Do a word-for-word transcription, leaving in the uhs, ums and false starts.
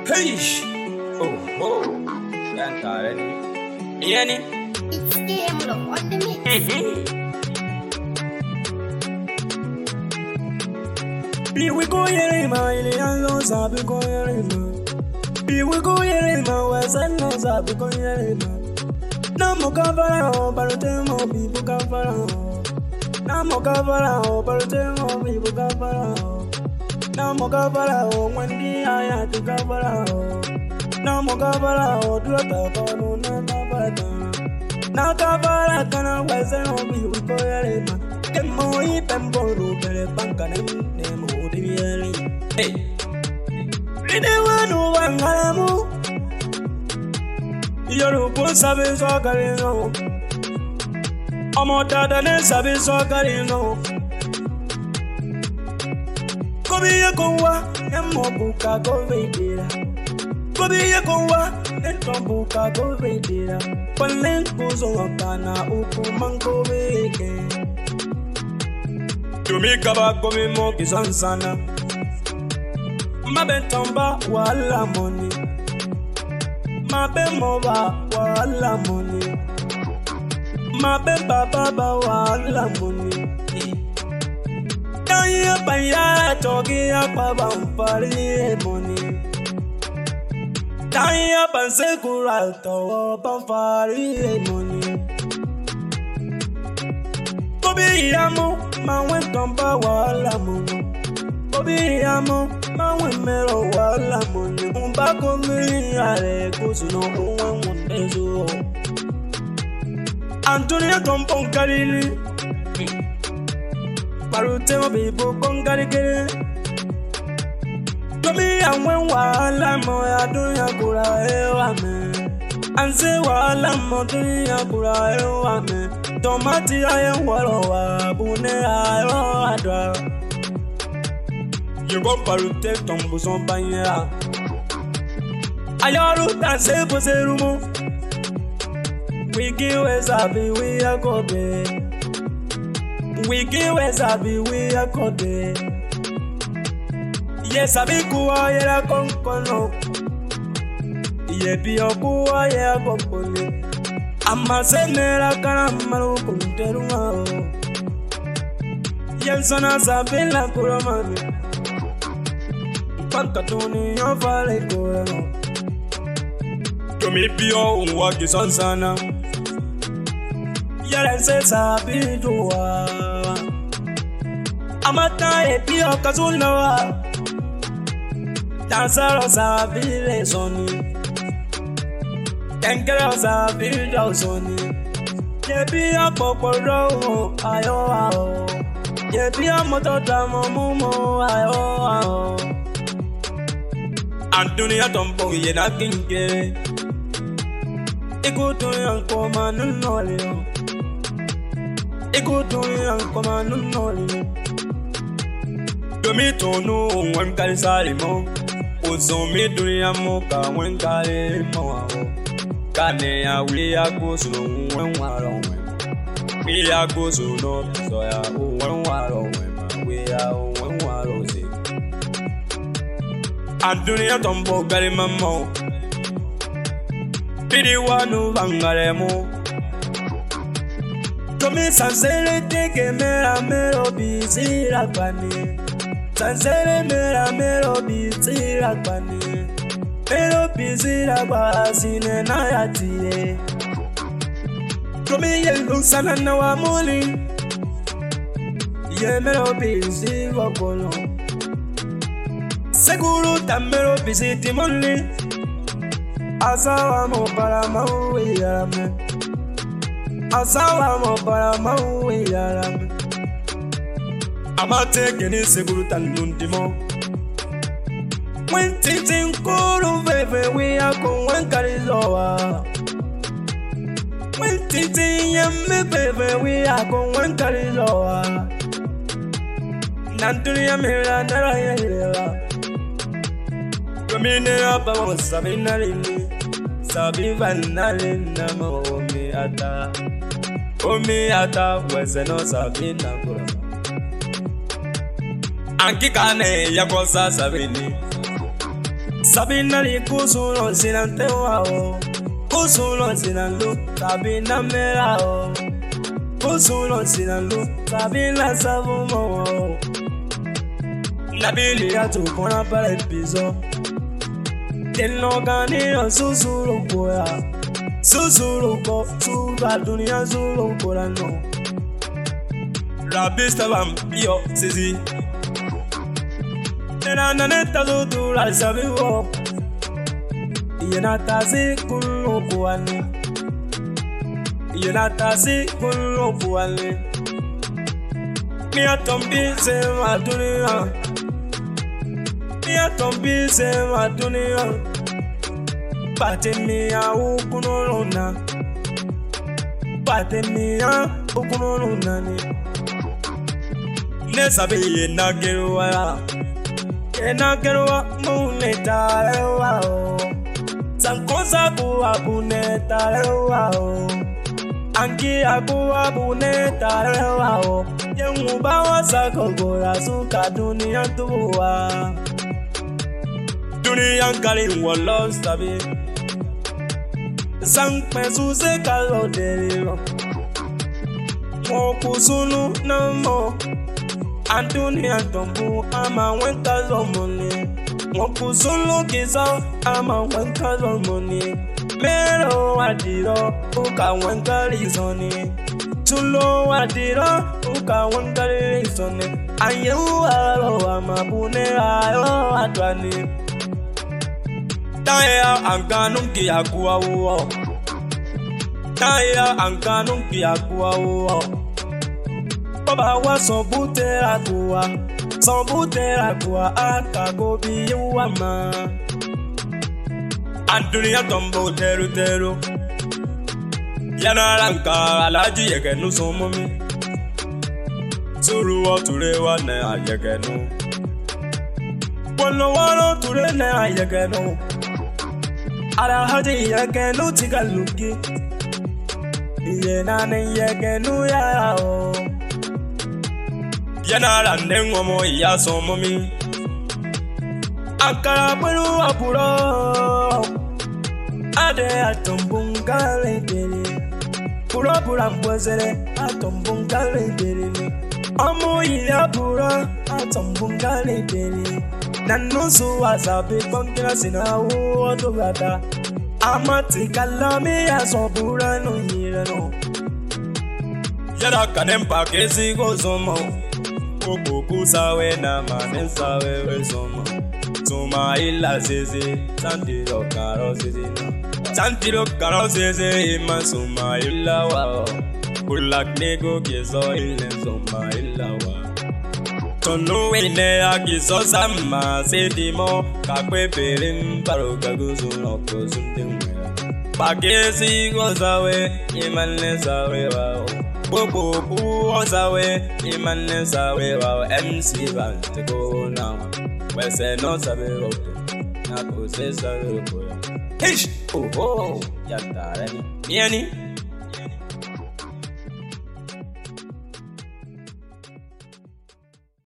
Hey! Oh, oh. Can't already. Yani? It's game love on the mix. Be we go yere ma ile anlo sabi go yere ma. Be we go yere ma wasan no sabi go yere ma. Na mo kavara o barote mo bi bu kavara o. Na mo kavara o barote mo bi bu kavara o. Na mo kavara o wendi aya tu kavara o. Na mo kavara o duro ta ko no na na bata. Na kavara kana wasan o bi bu go yere ma. Kemo i pemboro bere bankane ne mo di yere. Hey. Ride wanu wangalamu. Yoruba sabe sokari no. Ọmọ dada ne sabe sokari no. Kobi ye konwa ne mo buka go vedera. Kobi ye konwa ne to buka go vedera. Palen kuzo kana uku mango veke. Tumi kaba komi mo kisansana. Mabentomba wala money. Ma be mova wala money. Ma be baba ba wala money. Kaya pa ya togi ya pa bampari money. Kaya pa sekura to bampari money. Kobi yamo ma wen tomba wala money. Kobi yamo ma wen mero wala money. Umba komi ale kusuno uwe mundezo. Antonia tompon karini. Parute mo bibo kongari kere. Komi yamwe wala mo ya dunya kura ewa me. Anse wala mo dunya kura ewa me. Tomati aye walo wa bune ayo adwa. Yego parute tombo son banya. Ayoru danse poserumo. Wiki wezabi we akobe. Wiki wezabi we akobe. Yes abi kuwa yera konkono. Yebi okuwa yera konkono. Ama senera kana maru kunteruma. Yensona sabela kuramani. Pankatuni yo fale kuramo. Tomi pio unwa kisansana. Yere se sabi duwa. Amata e pio kazunawa. Dansaro sabi le soni. Tenkero sabi do soni. Yebi apoporo ayo ayo. Yebi amotodamo mumo ayo ayo. Antonia tombo yena kinge. Ikutu yanko manu nolio. Ikutu yanko manu nolio. Domi tonu wankari salimo. Uzomi dunia moka wankari moa. Kane ya wia kusuno wenwaro we. Wia kusuno soya wenwaro we. Wia wenwaro zi. Antonia tombo gari mamo. Pidi wanu bangaremo. Tomi sansere teke mera mero bizira kwani. Sansere mera mero bizira kwani. Mero bizira kwa sine na yatiye. Tomi yelu sana na wamuli. Ye mero bizira kono. Seguro tamero biziti monli. Asawa mo para mawe yarame. Asawa mo para mawe yarame. Amate geni seguru tanundimo. When titin kuru veve we ako wankari lowa. When titin yemme veve we ako wankari lowa. Nanturi yamira nara yelera. Kamine apa mo sabi narini. Sabi vanalina mo omi ata. Omi ata wese no sabi nakura. Anki kane ya kosa sabini. Sabina li kusulo sinante wao. Kusulo sinandu sabina merao. Kusulo sinandu sabina savumo. Nabili ya tu kona pale piso. Teno gani yo susuru koya. Susuru ko suga dunia zulu kora no. Rabista vampio sisi. Nena naneta zutu la sabiwo. Yena tazi kullu kuwani. Yena tazi kullu kuwani. Mia tombi se ma dunia. Mia tombi se ma dunia. Pate mia ukunona. Pate mia ukunona ni. Ne sabi yena gerwa. Yena gerwa muneta lewa o. Sankosa kuwa buneta lewa o. Anki akuwa buneta lewa o. Yengu bawa sakogora suka dunia tuwa. Dunia kali wala sabi. Sang pesuze kalo deriro. Mo kusunu na mo. Antoni antombu ama wenka zomoni. Mo kusunu kisa ama wenka zomoni. Mero wadiro uka wenka lizoni. Tulo wadiro uka wenka lizoni. Ayewu alo ama bune alo atwani. Taya anganum ki akuwa uo. Taya anganum ki akuwa uo. Baba wa sobute akuwa. Sobute akuwa akago biyuwa ma. Andunia tombo teru teru. Yana ranka alaji yekenu somomi. Suruwa turewa ne ayekenu. Wano wano ture ne ayekenu. Ara haji yekenu tigaluki. Yena ne yekenu ya o. Yana rande ngomo ya somomi. Akara pelu apuro. Ade atombungale dele. Puro pura mbwezele atombungale dele. Amu ya pura atombungale dele. Nanusu wasabi konkina sina uoto gata. Amati kalami ya sobura no yireno. Yara kanempa kesi go somo. Koko kusawe na mane sawe we somo. Suma illa sese santiro karo sese na. Santiro karo sese ima suma illa wao. Kulak nego kiso ille suma illa wao. Tonu wene akiso sama sedimo kakwe perin paro kagusu noko sundimwe. Pakesi go sawe imane sawe wao. Bobo bu sawe imane sawe wao. M C ban te go now. Wese no sabe roto na ko se sabe roto. Hish oh oh ya tarani. Niani